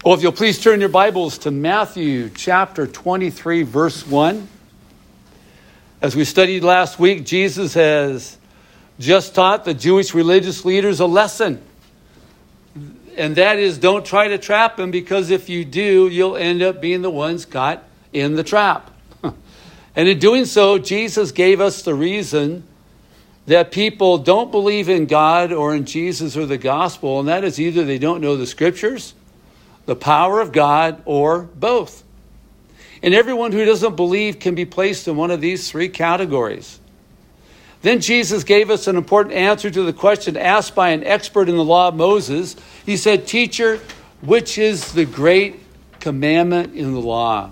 Well, if you'll please turn your Bibles to Matthew chapter 23, verse 1. As we studied last week, Jesus has just taught the Jewish religious leaders a lesson. And that is, don't try to trap him, because if you do, you'll end up being the ones caught in the trap. And in doing so, Jesus gave us the reason that people don't believe in God or in Jesus or the gospel, and that is either they don't know the scriptures, the power of God, or both. And everyone who doesn't believe can be placed in one of these three categories. Then Jesus gave us an important answer to the question asked by an expert in the law of Moses. He said, "Teacher, which is the great commandment in the law?"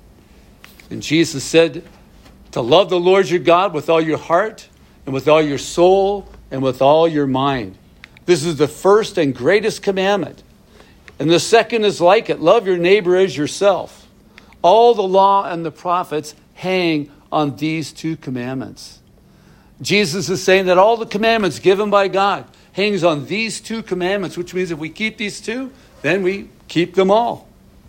And Jesus said, "To love the Lord your God with all your heart and with all your soul and with all your mind. This is the first and greatest commandment. And the second is like it. Love your neighbor as yourself. All the law and the prophets hang on these two commandments." Jesus is saying that all the commandments given by God hangs on these two commandments, which means if we keep these two, then we keep them all.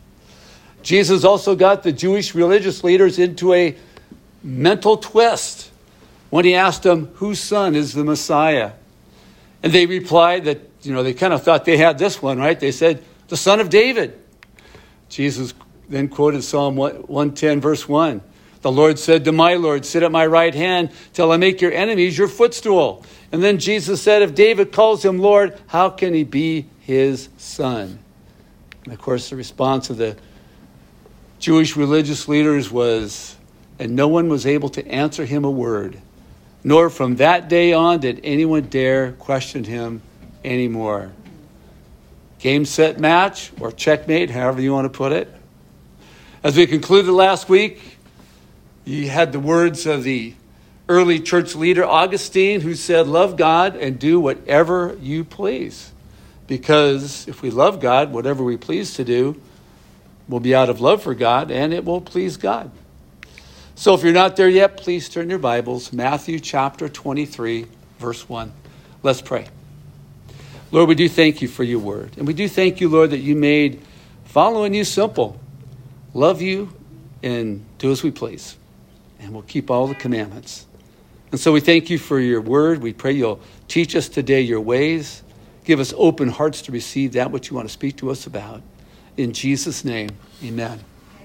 Jesus also got the Jewish religious leaders into a mental twist when he asked them, whose son is the Messiah? And they replied that, they kind of thought they had this one, right? They said, the son of David. Jesus then quoted Psalm 110, verse 1. The Lord said to my Lord, sit at my right hand till I make your enemies your footstool. And then Jesus said, if David calls him Lord, how can he be his son? And of course, the response of the Jewish religious leaders was, and no one was able to answer him a word, nor from that day on did anyone dare question him anymore. Game, set, match, or checkmate, however you want to put it. As we concluded last week, you had the words of the early church leader, Augustine, who said, love God and do whatever you please. Because if we love God, whatever we please to do will be out of love for God, and it will please God. So if you're not there yet, please turn your Bibles, Matthew chapter 23, verse 1. Let's pray. Lord, we do thank you for your word. And we do thank you, Lord, that you made following you simple. Love you and do as we please. And we'll keep all the commandments. And so we thank you for your word. We pray you'll teach us today your ways. Give us open hearts to receive that which you want to speak to us about. In Jesus' name, amen.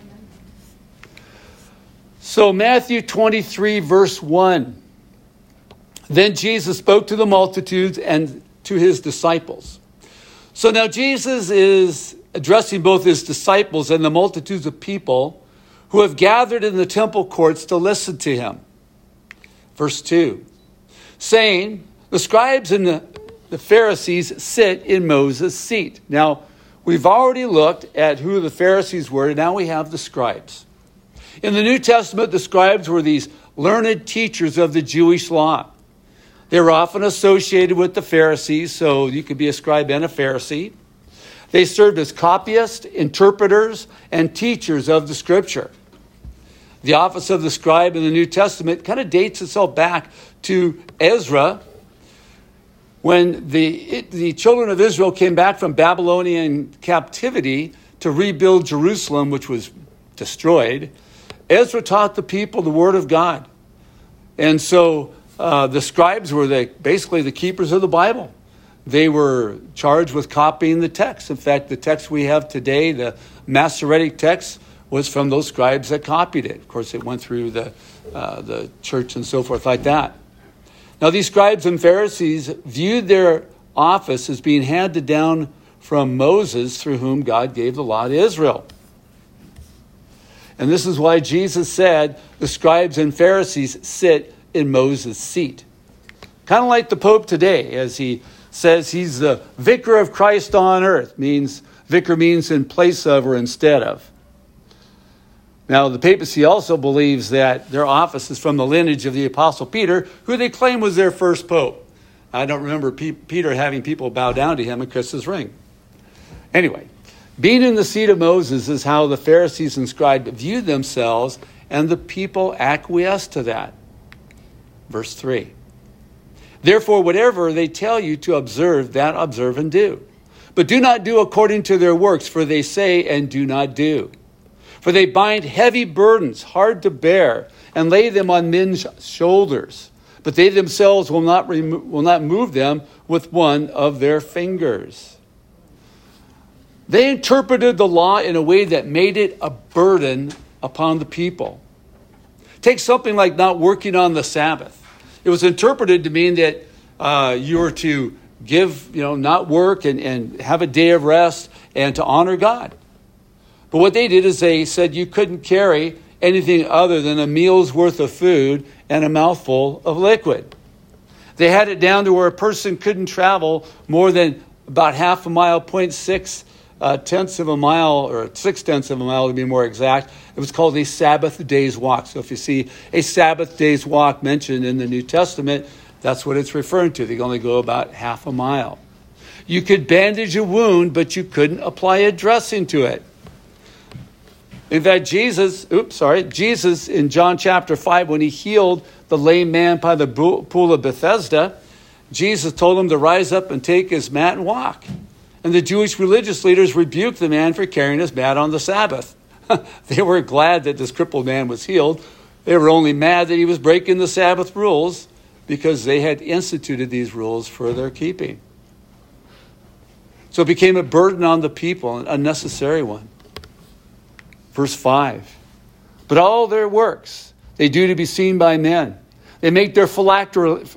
So Matthew 23, verse 1. Then Jesus spoke to the multitudes and to his disciples. So now Jesus is addressing both his disciples and the multitudes of people who have gathered in the temple courts to listen to him. Verse 2, saying, the scribes and the Pharisees sit in Moses' seat. Now, we've already looked at who the Pharisees were, and now we have the scribes. In the New Testament, the scribes were these learned teachers of the Jewish law. They were often associated with the Pharisees, so you could be a scribe and a Pharisee. They served as copyists, interpreters, and teachers of the scripture. The office of the scribe in the New Testament kind of dates itself back to Ezra, when the children of Israel came back from Babylonian captivity to rebuild Jerusalem, which was destroyed. Ezra taught the people the word of God. And so the scribes were basically the keepers of the Bible. They were charged with copying the text. In fact, the text we have today, the Masoretic text, was from those scribes that copied it. Of course, it went through the church and so forth like that. Now, these scribes and Pharisees viewed their office as being handed down from Moses, through whom God gave the law to Israel. And this is why Jesus said the scribes and Pharisees sit in Moses' seat. Kind of like the Pope today, as he says he's the vicar of Christ on earth. Vicar means in place of or instead of. Now, the papacy also believes that their office is from the lineage of the Apostle Peter, who they claim was their first pope. I don't remember Peter having people bow down to him and kiss his ring. Anyway, being in the seat of Moses is how the Pharisees and scribes viewed themselves, and the people acquiesced to that. Verse 3. Therefore, whatever they tell you to observe, that observe and do. But do not do according to their works, for they say and do not do. For they bind heavy burdens, hard to bear, and lay them on men's shoulders. But they themselves will not move them with one of their fingers. They interpreted the law in a way that made it a burden upon the people. Take something like not working on the Sabbath. It was interpreted to mean that you were to give, not work and have a day of rest and to honor God. But what they did is they said you couldn't carry anything other than a meal's worth of food and a mouthful of liquid. They had it down to where a person couldn't travel more than about half a mile, 0.6 tenths of a mile, or 0.6 of a mile to be more exact. It was called a Sabbath day's walk. So if you see a Sabbath day's walk mentioned in the New Testament, that's what it's referring to. They can only go about half a mile. You could bandage a wound, but you couldn't apply a dressing to it. In fact, Jesus in John chapter 5, when he healed the lame man by the pool of Bethesda, Jesus told him to rise up and take his mat and walk. And the Jewish religious leaders rebuked the man for carrying his mat on the Sabbath. They were glad that this crippled man was healed. They were only mad that he was breaking the Sabbath rules because they had instituted these rules for their keeping. So it became a burden on the people, an unnecessary one. Verse 5, but all their works they do to be seen by men. They make their phylacteries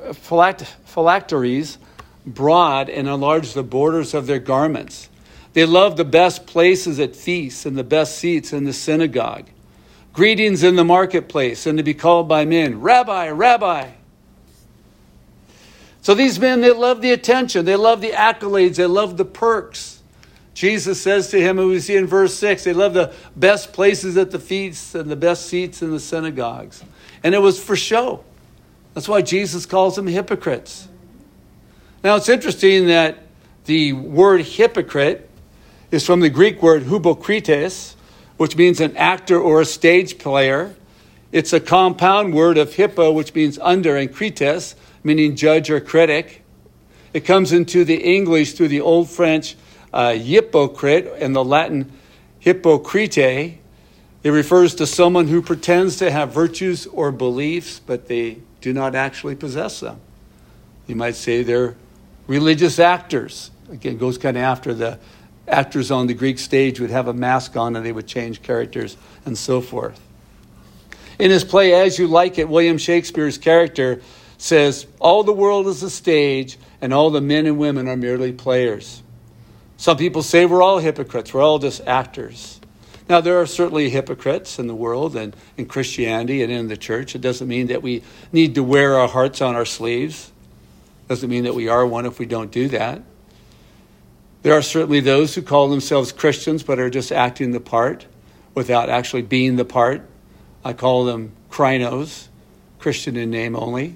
broad and enlarge the borders of their garments. They love the best places at feasts and the best seats in the synagogue. Greetings in the marketplace and to be called by men, Rabbi, Rabbi. So these men, they love the attention. They love the accolades. They love the perks. Jesus says to him, who we see in verse 6, they love the best places at the feasts and the best seats in the synagogues. And it was for show. That's why Jesus calls them hypocrites. Now, it's interesting that the word hypocrite is from the Greek word hupokrites, which means an actor or a stage player. It's a compound word of hippo, which means under, and krites, meaning judge or critic. It comes into the English through the Old French hypocrite and the Latin hypocrite. It refers to someone who pretends to have virtues or beliefs, but they do not actually possess them. You might say they're religious actors. Again, goes kind of after the actors on the Greek stage would have a mask on and they would change characters and so forth. In his play, As You Like It, William Shakespeare's character says, all the world is a stage and all the men and women are merely players. Some people say we're all hypocrites. We're all just actors. Now, there are certainly hypocrites in the world and in Christianity and in the church. It doesn't mean that we need to wear our hearts on our sleeves. It doesn't mean that we are one if we don't do that. There are certainly those who call themselves Christians but are just acting the part without actually being the part. I call them Krinos, Christian in name only.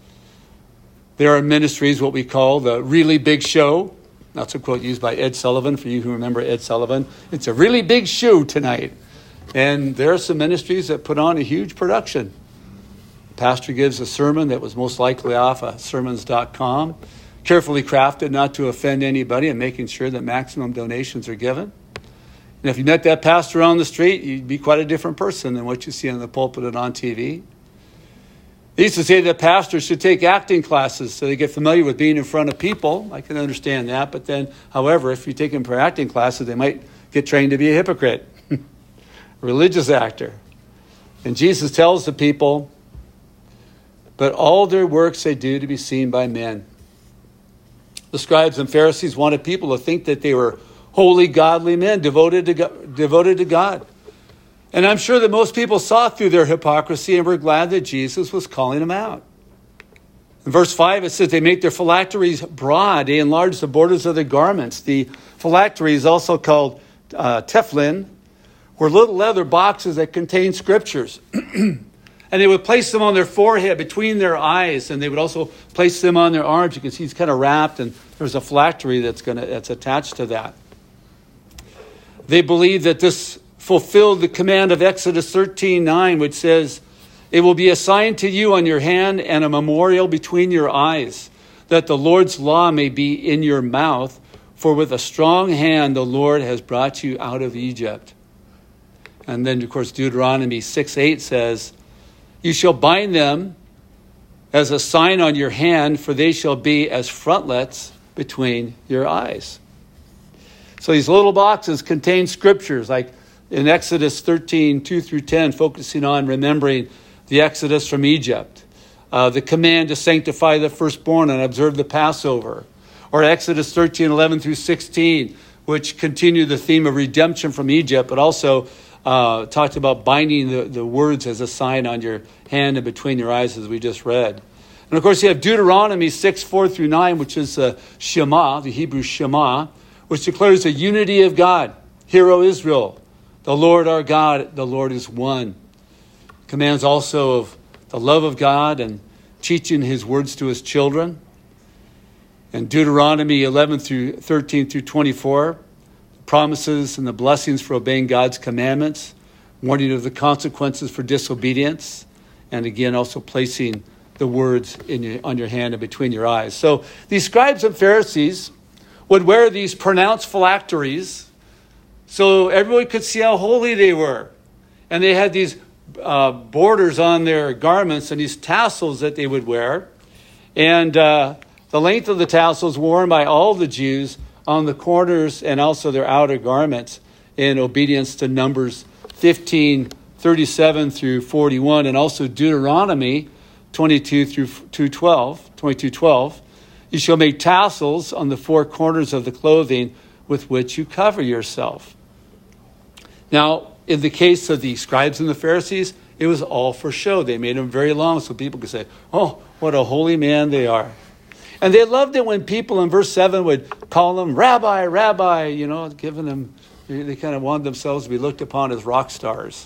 There are ministries, what we call the really big show. That's a quote used by Ed Sullivan, for you who remember Ed Sullivan. It's a really big show tonight. And there are some ministries that put on a huge production. The pastor gives a sermon that was most likely off of sermons.com, carefully crafted not to offend anybody and making sure that maximum donations are given. And if you met that pastor on the street, you'd be quite a different person than what you see in the pulpit and on TV. They used to say that pastors should take acting classes so they get familiar with being in front of people. I can understand that. But then, however, if you take them for acting classes, they might get trained to be a hypocrite, a religious actor. And Jesus tells the people, but all their works they do to be seen by men. The scribes and Pharisees wanted people to think that they were holy, godly men devoted to God. And I'm sure that most people saw through their hypocrisy and were glad that Jesus was calling them out. In verse 5, it says they make their phylacteries broad. They enlarge the borders of their garments. The phylactery is also called tefillin, were little leather boxes that contain scriptures. And they would place them on their forehead, between their eyes, and they would also place them on their arms. You can see it's kind of wrapped, and there's a phylactery that's attached to that. They believe that this fulfilled the command of Exodus 13:9, which says, it will be a sign to you on your hand and a memorial between your eyes, that the Lord's law may be in your mouth, For with a strong hand the Lord has brought you out of Egypt. And then, of course, Deuteronomy 6:8 says, you shall bind them as a sign on your hand, for they shall be as frontlets between your eyes. So these little boxes contain scriptures, like in Exodus 13:2-10, focusing on remembering the Exodus from Egypt. The command to sanctify the firstborn and observe the Passover. Or Exodus 13:11-16, which continue the theme of redemption from Egypt, but also talked about binding the words as a sign on your hand and between your eyes, as we just read. And of course, you have Deuteronomy 6:4-9, which is Shema, the Hebrew Shema, which declares the unity of God. Hear, O Israel, the Lord our God, the Lord is one. Commands also of the love of God and teaching his words to his children. And Deuteronomy 11:13-24, promises and the blessings for obeying God's commandments, warning of the consequences for disobedience, and again also placing the words on your hand and between your eyes. So these scribes and Pharisees would wear these pronounced phylacteries so everyone could see how holy they were. And they had these borders on their garments and these tassels that they would wear. And the length of the tassels worn by all the Jews on the corners and also their outer garments in obedience to Numbers 15:37-41, and also Deuteronomy 22:12. You shall make tassels on the four corners of the clothing with which you cover yourself. Now, in the case of the scribes and the Pharisees, it was all for show. They made them very long so people could say, oh, what a holy man they are. And they loved it when people in verse 7 would call them Rabbi, Rabbi, giving them, they kind of wanted themselves to be looked upon as rock stars.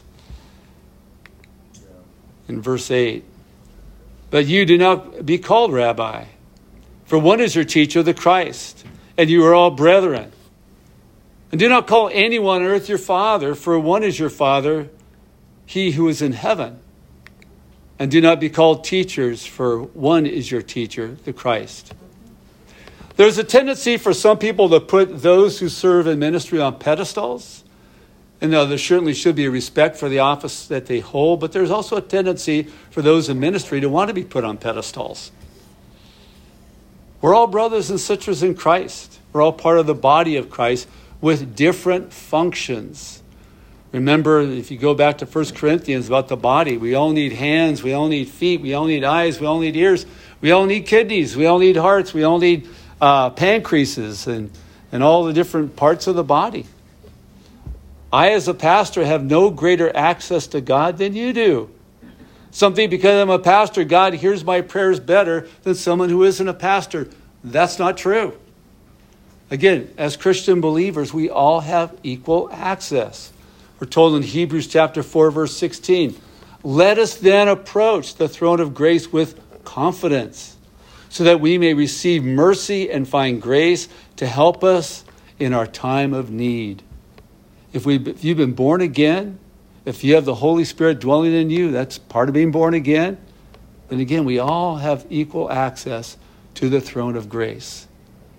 In verse 8, but you do not be called Rabbi, for one is your teacher, the Christ, and you are all brethren. And do not call anyone on earth your father, for one is your Father, he who is in heaven. And do not be called teachers, for one is your teacher, the Christ. There's a tendency for some people to put those who serve in ministry on pedestals. And now there certainly should be a respect for the office that they hold, but there's also a tendency for those in ministry to want to be put on pedestals. We're all brothers and sisters in Christ. We're all part of the body of Christ with different functions. Remember, if you go back to 1 Corinthians about the body, we all need hands, we all need feet, we all need eyes, we all need ears, we all need kidneys, we all need hearts, we all need pancreases and all the different parts of the body. I, as a pastor, have no greater access to God than you do. Something because I'm a pastor, God hears my prayers better than someone who isn't a pastor. That's not true. Again, as Christian believers, we all have equal access. We're told in Hebrews chapter 4, verse 16, let us then approach the throne of grace with confidence, so that we may receive mercy and find grace to help us in our time of need. If you've been born again, if you have the Holy Spirit dwelling in you, that's part of being born again. Then again, we all have equal access to the throne of grace.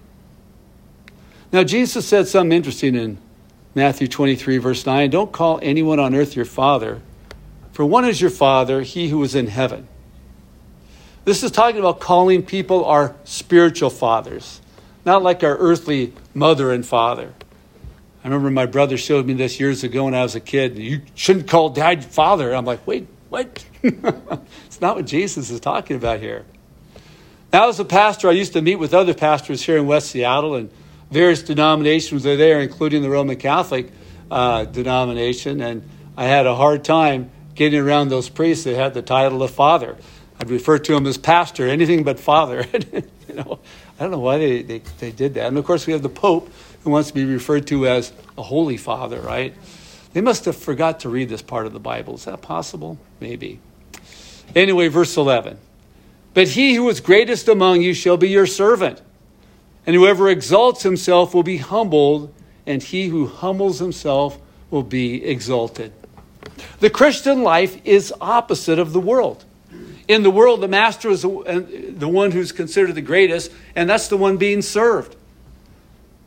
Now, Jesus said something interesting in Matthew 23, verse 9, don't call anyone on earth your father, for one is your Father, he who is in heaven. This is talking about calling people our spiritual fathers, not like our earthly mother and father. I remember my brother showed me this years ago when I was a kid. You shouldn't call dad father. I'm like, wait, what? It's not what Jesus is talking about here. Now, as a pastor, I used to meet with other pastors here in West Seattle, and various denominations are there, including the Roman Catholic denomination. And I had a hard time getting around those priests that had the title of father. I'd refer to them as pastor, anything but father. I don't know why they did that. And of course, we have the Pope, who wants to be referred to as a holy father, right? They must have forgot to read this part of the Bible. Is that possible? Maybe. Anyway, verse 11. But he who is greatest among you shall be your servant. And whoever exalts himself will be humbled, and he who humbles himself will be exalted. The Christian life is opposite of the world. In the world, the master is the one who's considered the greatest, and that's the one being served.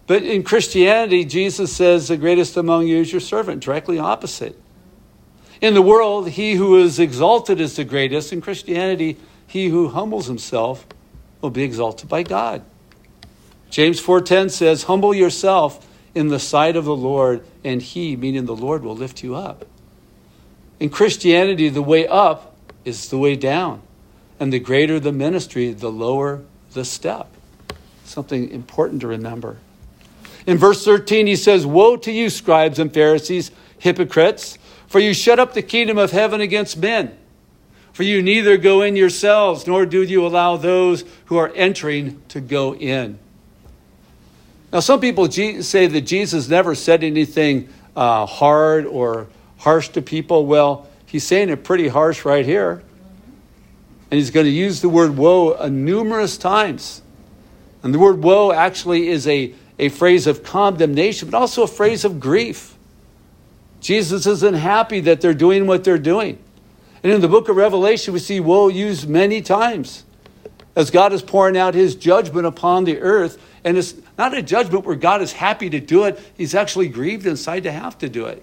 But in Christianity, Jesus says the greatest among you is your servant, directly opposite. In the world, he who is exalted is the greatest. In Christianity, he who humbles himself will be exalted by God. James 4:10 says, humble yourself in the sight of the Lord, and he, meaning the Lord, will lift you up. In Christianity, the way up is the way down. And the greater the ministry, the lower the step. Something important to remember. In verse 13, he says, woe to you, scribes and Pharisees, hypocrites, for you shut up the kingdom of heaven against men. For you neither go in yourselves, nor do you allow those who are entering to go in. Now, some people say that Jesus never said anything hard or harsh to people. Well, he's saying it pretty harsh right here. And he's going to use the word woe numerous times. And the word woe actually is a phrase of condemnation, but also a phrase of grief. Jesus isn't happy that they're doing what they're doing. And in the book of Revelation, we see woe used many times as God is pouring out his judgment upon the earth. And it's not a judgment where God is happy to do it. He's actually grieved inside to have to do it.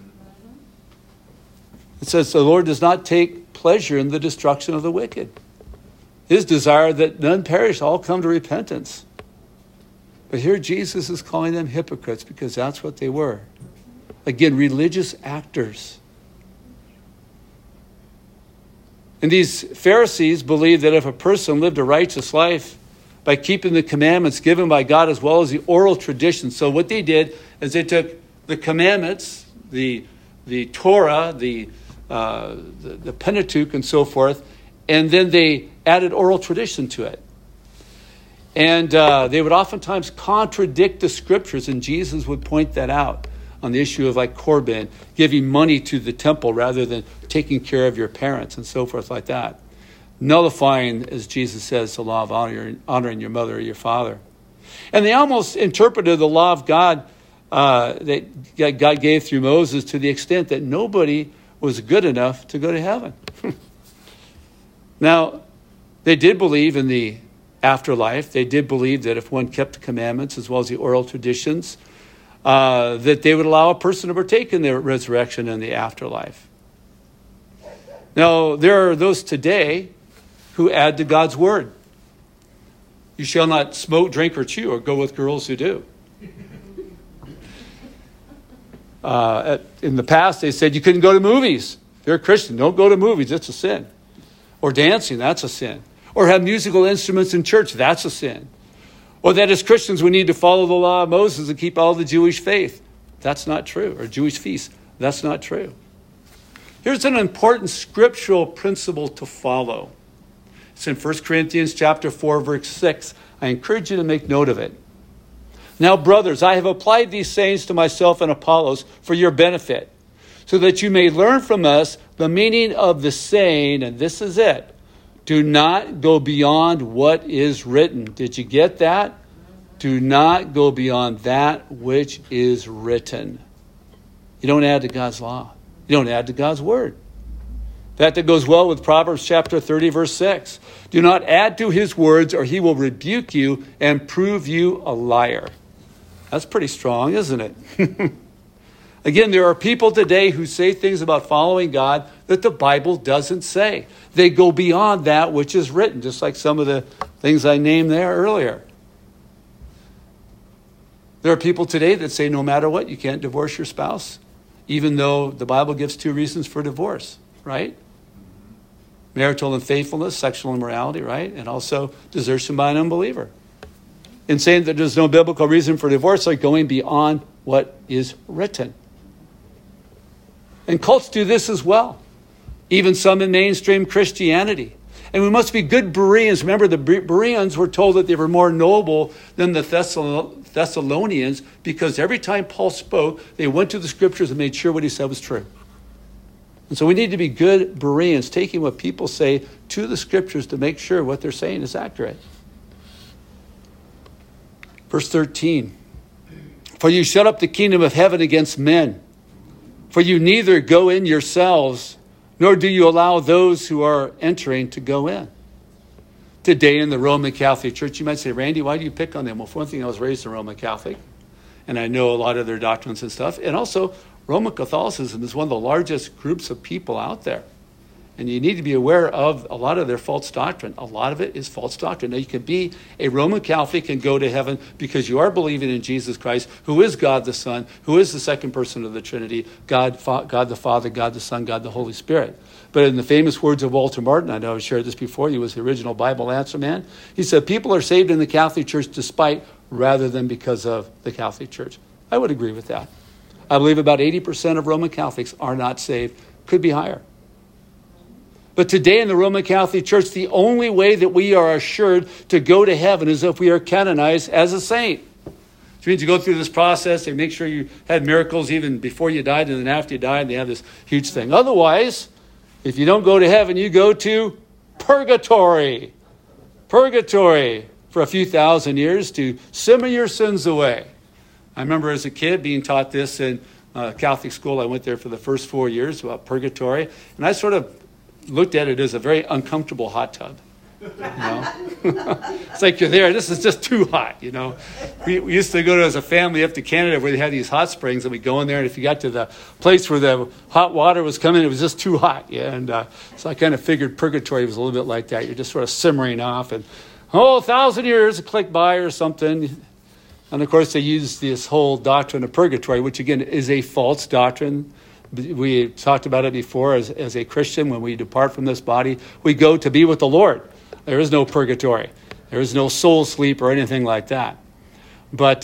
It says the Lord does not take pleasure in the destruction of the wicked. His desire that none perish, all come to repentance. But here Jesus is calling them hypocrites because that's what they were. Again, religious actors. And these Pharisees believed that if a person lived a righteous life by keeping the commandments given by God as well as the oral tradition. So what they did is they took the commandments, the Torah, the Pentateuch and so forth, and then they added oral tradition to it. And they would oftentimes contradict the scriptures, and Jesus would point that out on the issue of like Corban, giving money to the temple rather than taking care of your parents and so forth like that. Nullifying, as Jesus says, the law of honoring your mother or your father. And they almost interpreted the law of God that God gave through Moses to the extent that nobody was good enough to go to heaven. Now, they did believe in the afterlife. They did believe that if one kept the commandments as well as the oral traditions, that they would allow a person to partake in the resurrection and the afterlife. Now, there are those today who add to God's word. You shall not smoke, drink, or chew, or go with girls who do. In the past, they said you couldn't go to movies. If you're a Christian, don't go to movies. It's a sin. Or dancing, that's a sin. Or have musical instruments in church, that's a sin. Or that as Christians, we need to follow the law of Moses and keep all the Jewish faith. That's not true. Or Jewish feasts. That's not true. Here's an important scriptural principle to follow. It's in 1 Corinthians chapter 4, verse 6. I encourage you to make note of it. Now, brothers, I have applied these sayings to myself and Apollos for your benefit, so that you may learn from us the meaning of the saying, and this is it. Do not go beyond what is written. Did you get that? Do not go beyond that which is written. You don't add to God's law. You don't add to God's word. That goes well with Proverbs chapter 30, verse 6. Do not add to his words, or he will rebuke you and prove you a liar. That's pretty strong, isn't it? Again, there are people today who say things about following God that the Bible doesn't say. They go beyond that which is written, just like some of the things I named there earlier. There are people today that say no matter what, you can't divorce your spouse, even though the Bible gives 2 reasons for divorce, right? Marital unfaithfulness, sexual immorality, right? And also desertion by an unbeliever. In saying that there's no biblical reason for divorce, they're going beyond what is written. And cults do this as well. Even some in mainstream Christianity. And we must be good Bereans. Remember, the Bereans were told that they were more noble than the Thessalonians because every time Paul spoke, they went to the scriptures and made sure what he said was true. And so we need to be good Bereans, taking what people say to the scriptures to make sure what they're saying is accurate. Verse 13. For you shut up the kingdom of heaven against men. For you neither go in yourselves, nor do you allow those who are entering to go in. Today in the Roman Catholic Church, you might say, Randy, why do you pick on them? Well, for one thing, I was raised a Roman Catholic. and I know a lot of their doctrines and stuff. And also, Roman Catholicism is one of the largest groups of people out there. And you need to be aware of a lot of their false doctrine. A lot of it is false doctrine. Now, you can be a Roman Catholic and go to heaven because you are believing in Jesus Christ, who is God the Son, who is the second person of the Trinity, God the Father, God the Son, God the Holy Spirit. But in the famous words of Walter Martin, I know I've shared this before, he was the original Bible answer man. He said, people are saved in the Catholic Church despite rather than because of the Catholic Church. I would agree with that. I believe about 80% of Roman Catholics are not saved. Could be higher. But today in the Roman Catholic Church, the only way that we are assured to go to heaven is if we are canonized as a saint. Which means you go through this process, they make sure you had miracles even before you died and then after you died, they have this huge thing. Otherwise, if you don't go to heaven, you go to purgatory. Purgatory for a few thousand years to simmer your sins away. I remember as a kid being taught this in Catholic school. I went there for the first 4 years about purgatory. And I sort of looked at it as a very uncomfortable hot tub. You know? It's like you're there. This is just too hot, you know. We used to go as a family up to Canada where they had these hot springs, and we'd go in there, and if you got to the place where the hot water was coming, it was just too hot. Yeah, and so I kind of figured purgatory was a little bit like that. You're just sort of simmering off, and 1,000 years click by or something. And of course, they use this whole doctrine of purgatory, which again is a false doctrine. We talked about it before. As a Christian, when we depart from this body, we go to be with the Lord. There is no purgatory. There is no soul sleep or anything like that. But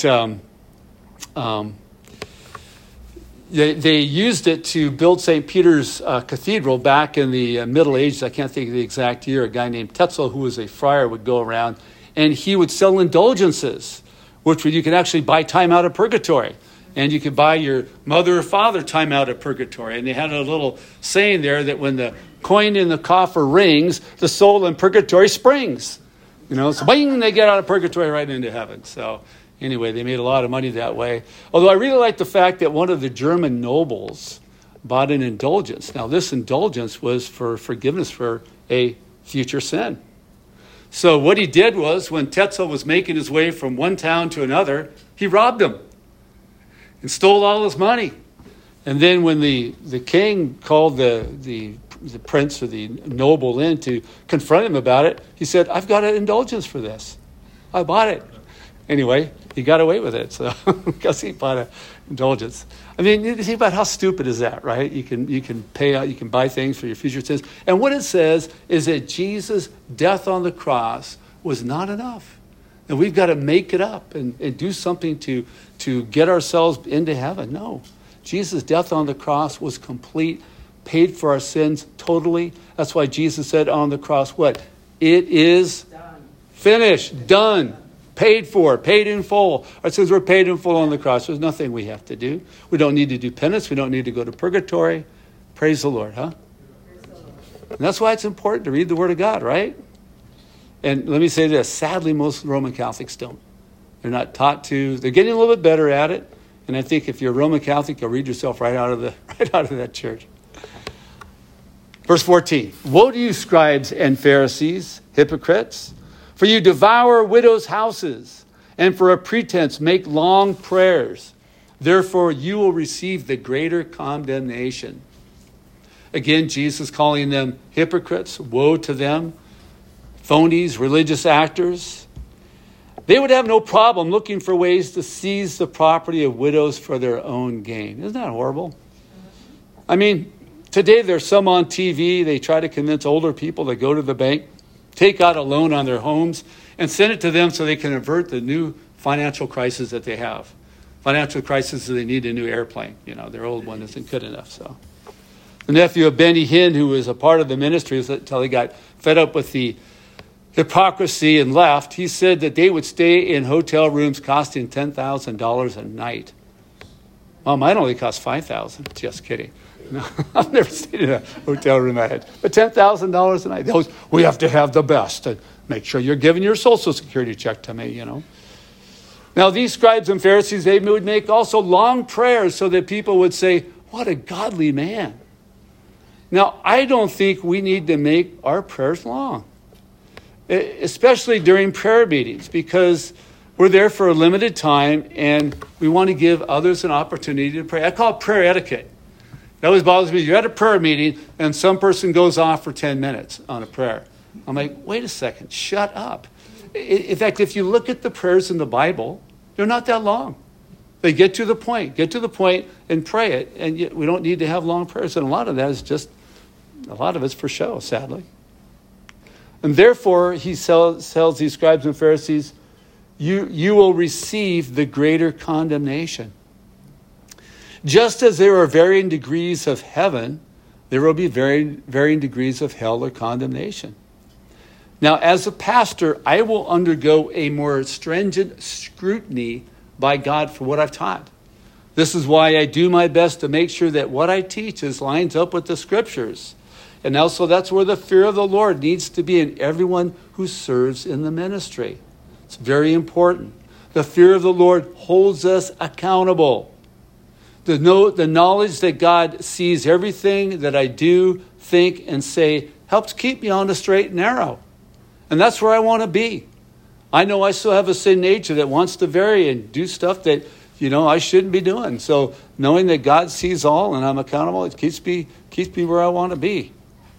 they used it to build St. Peter's Cathedral back in the Middle Ages. I can't think of the exact year. A guy named Tetzel, who was a friar, would go around, and he would sell indulgences, which you could actually buy time out of purgatory. And you could buy your mother or father time out of purgatory. And they had a little saying there that when the coin in the coffer rings, the soul in purgatory springs. You know, so bing, they get out of purgatory right into heaven. So anyway, they made a lot of money that way. Although I really like the fact that one of the German nobles bought an indulgence. Now, this indulgence was for forgiveness for a future sin. So what he did was, when Tetzel was making his way from one town to another, he robbed him and stole all his money. And then when the king called the prince or the noble in to confront him about it, he said, I've got an indulgence for this. I bought it. Anyway, he got away with it, so because he bought an indulgence. I mean, you think about how stupid is that, right? You can pay out, you can buy things for your future sins. And what it says is that Jesus' death on the cross was not enough. And we've got to make it up and do something to get ourselves into heaven. No. Jesus' death on the cross was complete, paid for our sins totally. That's why Jesus said on the cross, what? It is finished, done, paid for, paid in full. Our sins were paid in full on the cross. There's nothing we have to do. We don't need to do penance. We don't need to go to purgatory. Praise the Lord, huh? And that's why it's important to read the Word of God, right? And let me say this, sadly, most Roman Catholics don't. They're not taught to. They're getting a little bit better at it. And I think if you're a Roman Catholic, you'll read yourself right out of that church. Verse 14, woe to you, scribes and Pharisees, hypocrites, for you devour widows' houses, and for a pretense make long prayers. Therefore, you will receive the greater condemnation. Again, Jesus calling them hypocrites. Woe to them. Phonies, religious actors. They would have no problem looking for ways to seize the property of widows for their own gain. Isn't that horrible? I mean, today there's some on TV. They try to convince older people to go to the bank, take out a loan on their homes, and send it to them so they can avert the new financial crisis that they have. Financial crisis is they need a new airplane. You know, their old one isn't good enough. So, the nephew of Benny Hinn, who was a part of the ministry until he got fed up with the hypocrisy and left, he said that they would stay in hotel rooms costing $10,000 a night. Well, mine only cost $5,000. Just kidding. No, I've never stayed in a hotel room I had. But $10,000 a night. Those, we have to have the best. And make sure you're giving your Social Security check to me, you know. Now, these scribes and Pharisees, they would make also long prayers so that people would say, what a godly man. Now, I don't think we need to make our prayers long, especially during prayer meetings, because We're there for a limited time, and we want to give others an opportunity to pray. I call it prayer etiquette. It always bothers me. You're at a prayer meeting, and some person goes off for 10 minutes on a prayer. I'm like, wait a second, shut up. In fact, if you look at the prayers in the Bible, they're not that long. They get to the point and pray it. And yet we don't need to have long prayers. And a lot of that is just, a lot of it's for show, sadly. And therefore, he tells these scribes and Pharisees, you will receive the greater condemnation. Just as there are varying degrees of heaven, there will be varying degrees of hell or condemnation. Now, as a pastor, I will undergo a more stringent scrutiny by God for what I've taught. This is why I do my best to make sure that what I teach lines up with the scriptures. And also that's where the fear of the Lord needs to be in everyone who serves in the ministry. It's very important. The fear of the Lord holds us accountable. The knowledge that God sees everything that I do, think, and say helps keep me on the straight and narrow. And that's where I want to be. I know I still have a sin nature that wants to vary and do stuff that, I shouldn't be doing. So knowing that God sees all and I'm accountable, it keeps me where I want to be.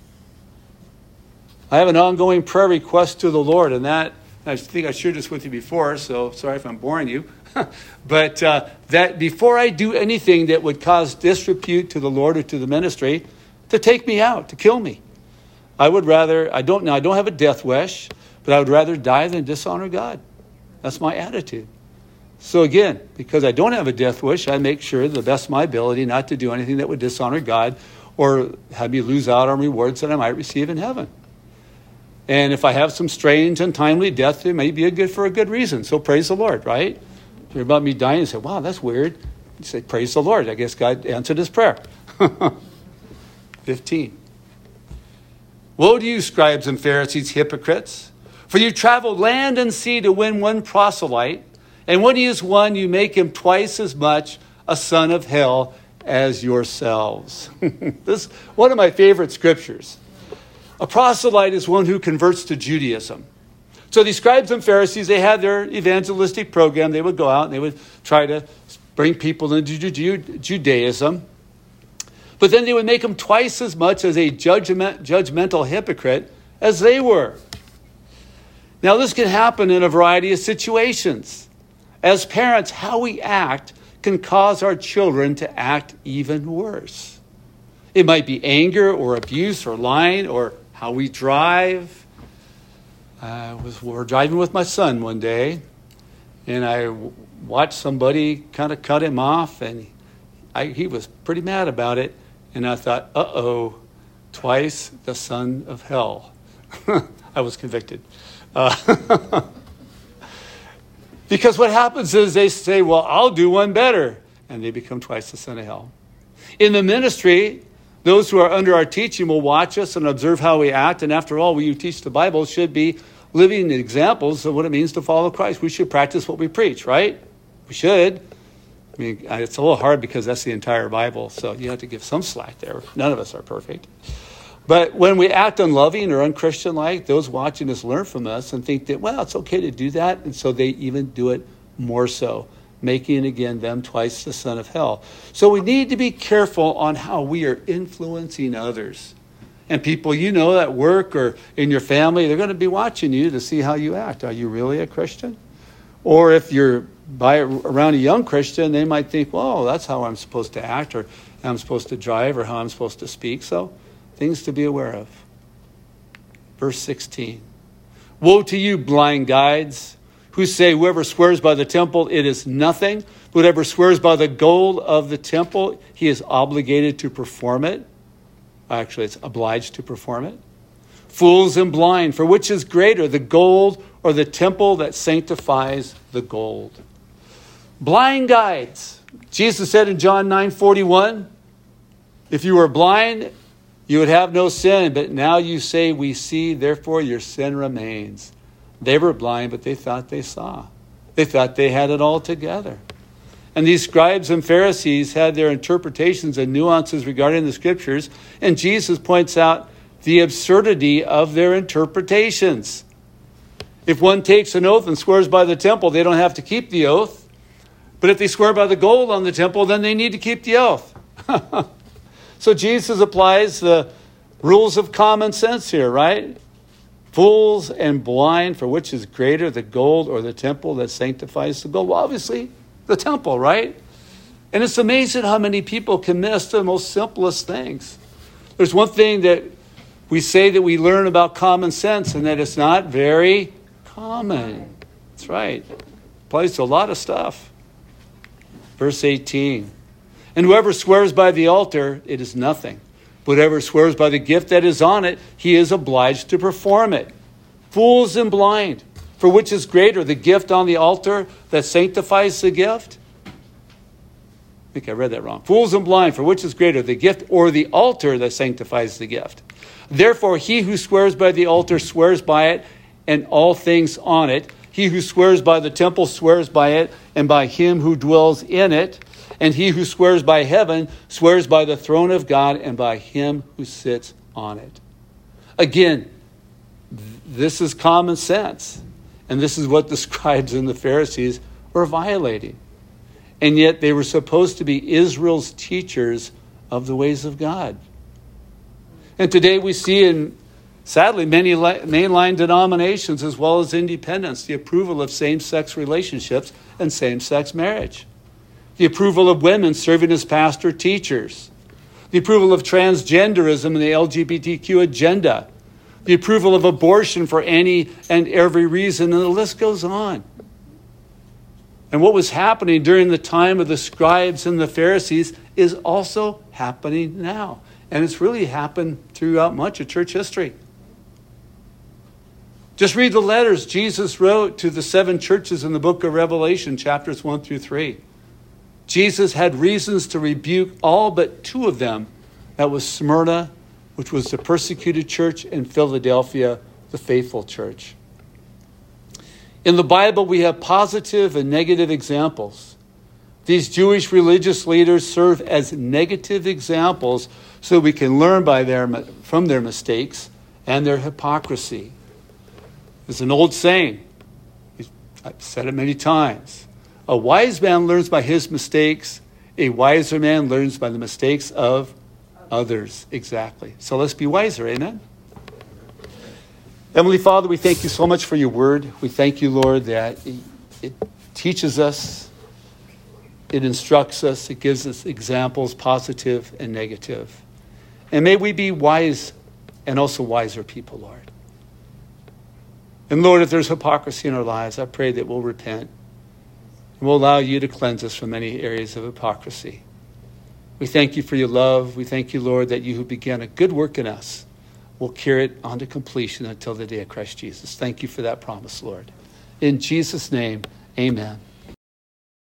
I have an ongoing prayer request to the Lord, and that, I think I shared this with you before, so sorry if I'm boring you. But that before I do anything that would cause disrepute to the Lord or to the ministry, to take me out, to kill me. I don't have a death wish, but I would rather die than dishonor God. That's my attitude. So again, because I don't have a death wish, I make sure to the best of my ability not to do anything that would dishonor God or have me lose out on rewards that I might receive in heaven. And if I have some strange, untimely death, it may be for a good reason. So praise the Lord, right? If you're about me dying and say, wow, that's weird. You say, praise the Lord. I guess God answered his prayer. 15. Woe to you, scribes and Pharisees, hypocrites! For you travel land and sea to win one proselyte, and when he is won, you make him twice as much a son of hell as yourselves. This is one of my favorite scriptures. A proselyte is one who converts to Judaism. So these scribes and Pharisees, they had their evangelistic program. They would go out and they would try to bring people into Judaism. But then they would make them twice as much as a judgmental hypocrite as they were. Now this can happen in a variety of situations. As parents, how we act can cause our children to act even worse. It might be anger or abuse or lying or how we drive. We were driving with my son one day, and I watched somebody kind of cut him off, and he was pretty mad about it. And I thought, uh-oh, twice the son of hell. I was convicted. Because what happens is they say, well, I'll do one better. And they become twice the son of hell. In the ministry, those who are under our teaching will watch us and observe how we act. And after all, we who teach the Bible should be living examples of what it means to follow Christ. We should practice what we preach, right? We should. I mean, it's a little hard because that's the entire Bible. So you have to give some slack there. None of us are perfect. But when we act unloving or unchristian-like, those watching us learn from us and think that, well, it's okay to do that. And so they even do it more so, making, again, them twice the son of hell. So we need to be careful on how we are influencing others. And people at work or in your family, they're going to be watching you to see how you act. Are you really a Christian? Or if you're around a young Christian, they might think, well, that's how I'm supposed to act or how I'm supposed to drive or how I'm supposed to speak. So things to be aware of. Verse 16. Woe to you, blind guides, who say, whoever swears by the temple, it is nothing. Whoever swears by the gold of the temple, he is obligated to perform it. Actually, it's obliged to perform it. Fools and blind, for which is greater, the gold or the temple that sanctifies the gold? Blind guides. Jesus said in John 9:41, if you were blind, you would have no sin, but now you say we see, therefore your sin remains. They were blind, but they thought they saw. They thought they had it all together. And these scribes and Pharisees had their interpretations and nuances regarding the scriptures, and Jesus points out the absurdity of their interpretations. If one takes an oath and swears by the temple, they don't have to keep the oath. But if they swear by the gold on the temple, then they need to keep the oath. So Jesus applies the rules of common sense here, right? Fools and blind, for which is greater, the gold or the temple that sanctifies the gold? Well, obviously, the temple, right? And it's amazing how many people can miss the most simplest things. There's one thing that we say that we learn about common sense, and that it's not very common. That's right. Applies to a lot of stuff. Verse 18. And whoever swears by the altar, it is nothing. But whoever swears by the gift that is on it, he is obliged to perform it. Fools and blind, for which is greater, the gift on the altar that sanctifies the gift? I think I read that wrong. Fools and blind, for which is greater, the gift or the altar that sanctifies the gift? Therefore, he who swears by the altar swears by it and all things on it. He who swears by the temple swears by it and by him who dwells in it. And he who swears by heaven swears by the throne of God and by him who sits on it. Again, this is common sense. And this is what the scribes and the Pharisees were violating. And yet they were supposed to be Israel's teachers of the ways of God. And today we see in, sadly, many mainline denominations as well as independents, the approval of same-sex relationships and same-sex marriage. The approval of women serving as pastor teachers. The approval of transgenderism and the LGBTQ agenda. The approval of abortion for any and every reason, and the list goes on. And what was happening during the time of the scribes and the Pharisees is also happening now. And it's really happened throughout much of church history. Just read the letters Jesus wrote to the 7 churches in the book of Revelation, chapters 1 through 3. Jesus had reasons to rebuke all but 2 of them. That was Smyrna, which was the persecuted church, and Philadelphia, the faithful church. In the Bible, we have positive and negative examples. These Jewish religious leaders serve as negative examples so we can learn from their mistakes and their hypocrisy. There's an old saying, I've said it many times. A wise man learns by his mistakes. A wiser man learns by the mistakes of others. Exactly. So let's be wiser. Amen? Heavenly Father, we thank you so much for your word. We thank you, Lord, that it teaches us, it instructs us, it gives us examples, positive and negative. And may we be wise and also wiser people, Lord. And Lord, if there's hypocrisy in our lives, I pray that we'll repent. And we'll allow you to cleanse us from any areas of hypocrisy. We thank you for your love. We thank you, Lord, that you who began a good work in us will carry it on to completion until the day of Christ Jesus. Thank you for that promise, Lord. In Jesus' name, amen.